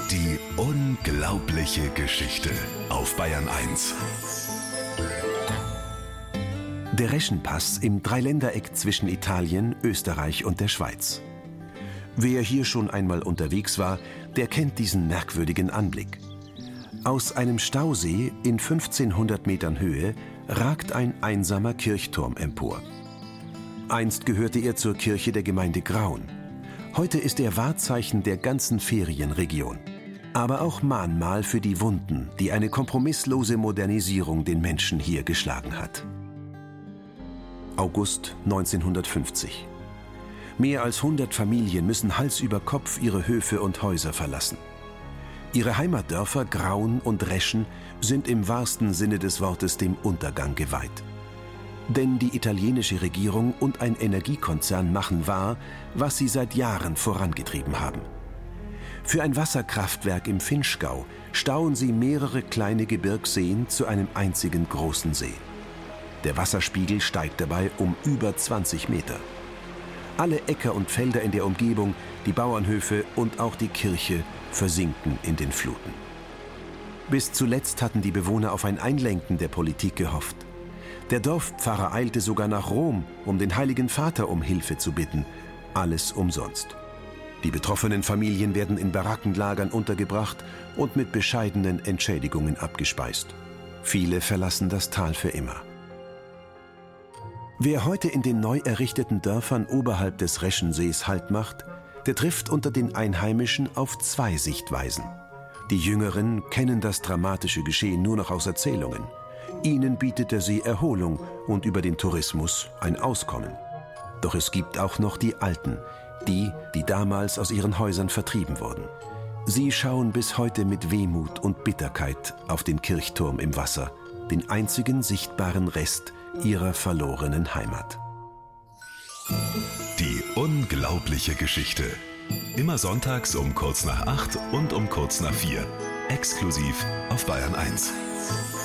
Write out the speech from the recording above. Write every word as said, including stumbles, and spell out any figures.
Die unglaubliche Geschichte auf Bayern eins. Der Reschenpass im Dreiländereck zwischen Italien, Österreich und der Schweiz. Wer hier schon einmal unterwegs war, der kennt diesen merkwürdigen Anblick. Aus einem Stausee in fünfzehnhundert Metern Höhe ragt ein einsamer Kirchturm empor. Einst gehörte er zur Kirche der Gemeinde Graun. Heute ist er Wahrzeichen der ganzen Ferienregion. Aber auch Mahnmal für die Wunden, die eine kompromisslose Modernisierung den Menschen hier geschlagen hat. August neunzehnhundertfünfzig. Mehr als hundert Familien müssen Hals über Kopf ihre Höfe und Häuser verlassen. Ihre Heimatdörfer Graun und Reschen sind im wahrsten Sinne des Wortes dem Untergang geweiht. Denn die italienische Regierung und ein Energiekonzern machen wahr, was sie seit Jahren vorangetrieben haben. Für ein Wasserkraftwerk im Vinschgau stauen sie mehrere kleine Gebirgsseen zu einem einzigen großen See. Der Wasserspiegel steigt dabei um über zwanzig Meter. Alle Äcker und Felder in der Umgebung, die Bauernhöfe und auch die Kirche versinken in den Fluten. Bis zuletzt hatten die Bewohner auf ein Einlenken der Politik gehofft. Der Dorfpfarrer eilte sogar nach Rom, um den Heiligen Vater um Hilfe zu bitten. Alles umsonst. Die betroffenen Familien werden in Barackenlagern untergebracht und mit bescheidenen Entschädigungen abgespeist. Viele verlassen das Tal für immer. Wer heute in den neu errichteten Dörfern oberhalb des Reschensees Halt macht, der trifft unter den Einheimischen auf zwei Sichtweisen. Die Jüngeren kennen das dramatische Geschehen nur noch aus Erzählungen. Ihnen bietet der See Erholung und über den Tourismus ein Auskommen. Doch es gibt auch noch die Alten, die, die damals aus ihren Häusern vertrieben wurden. Sie schauen bis heute mit Wehmut und Bitterkeit auf den Kirchturm im Wasser, den einzigen sichtbaren Rest ihrer verlorenen Heimat. Die unglaubliche Geschichte. Immer sonntags um kurz nach acht und um kurz nach vier. Exklusiv auf Bayern eins.